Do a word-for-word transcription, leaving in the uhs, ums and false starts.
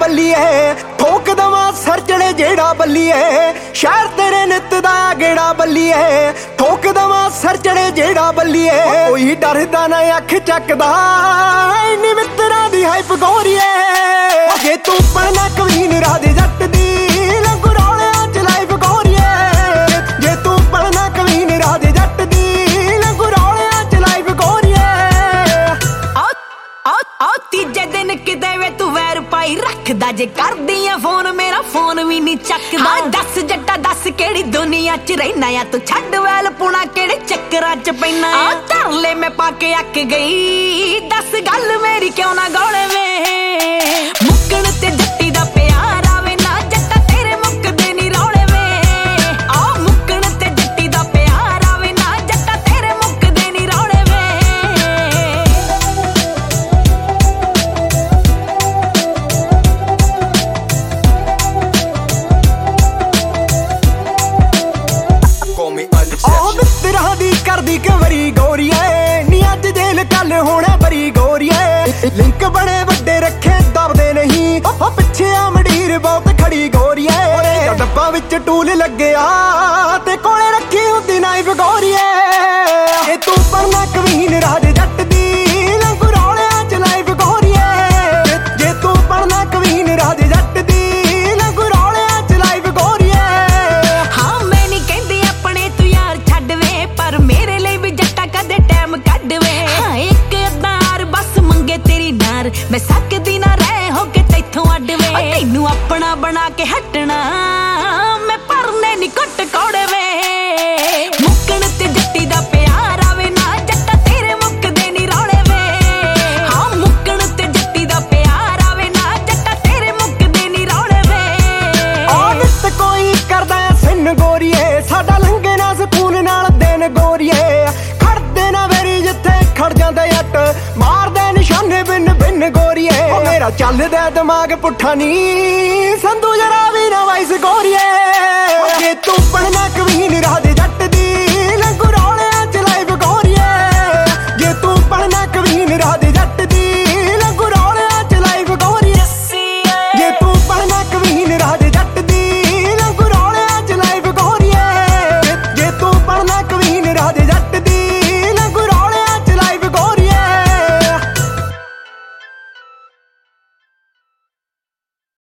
बल्लीए ठोक दवा सर चढ़े जेड़ा बल्लीए शहर तेरे नित दा गेड़ा बल्लीए ठोक दवा सर चढ़े जेड़ा बल्लीए कोई डरदा ना अख चकदा इन्नी मित्तरां दी हाइप गोरीए जे तू पढ़ना कवीन राधे जट दी लंगू रौलियां च लाइफ गोरीए जे तू पढ़ना कवीन राधे जट दी लंगू रौलियां च लाइफ गोरीए आ आ आ तीजे दिन किते वे तू वैर पाई रखदा जे करदियां फोन मेरा फोन भी नहीं चकदा दस जट्टा दस केड़ी दुनिया च रहना या तू छड्ड वैल पुणा केड़े चक्करां च पैना आ तरले मैं पाके अक गई दस गल मेरी क्यों ना गौले वे मुक्कण ते जट्टी दा प्यार आवे ना जट्टा तेरे मुक्कदे नी रौले वे आ मुक्कण ते जट्टी दा प्यार आवे ना जट्टा तेरे मुक्कदे नी रौले वे ओ मित्तरां दी करदी कवरी गोरीए नी अज जेल कल होना बरी गोरीए लिंक बड़े वड्डे रखे दबदे नहीं ओ पिछे आ मंडीर बहुत खड़ी गोरीए डब्बा विच टूल लगे आ ते कोले रखी हुंदी नाइफ गोरीए जे तू पढ़ना कवीन राधे जट दी लंगू रौलियां च लाइफ गोरीए जे तू पढ़ना कवीन राधे जट दी लंगू रौलियां च लाइफ गोरीए हाँ मैं नहीं कहंदी अपने तू यार छड्ड वे पर मेरे लिए भी जट्टा कदे टाइम कढ वे हाँ एक अदार बस मंगे तेरी नार मैं सकदी ना रह हो के तैथों अड वे तैनू अपना बना के हटना मैं परने नी कुट कोड़े वे मुक्कण ते जट्टी दा प्यार आवे ना जट्टा तेरे मुक्कदे नी रौले वे हाँ मुक्कण ते जट्टी दा प्यार आवे ना जट्टा तेरे मुक्कदे नी रौले वे औरत कोई करदा सिन गोरीए साडा लंघे ना सकून नाल दिन गोरीए खड़दे ना वेरी जिथे खड़ जांदा जट मारदे निशाने बिन बिन गोरीए ओ मेरा चलदा दिमाग पुट्ठा नी संधू जरा भी ना वाइस गोरीए जे तू पढ़ना कवीन राधे जट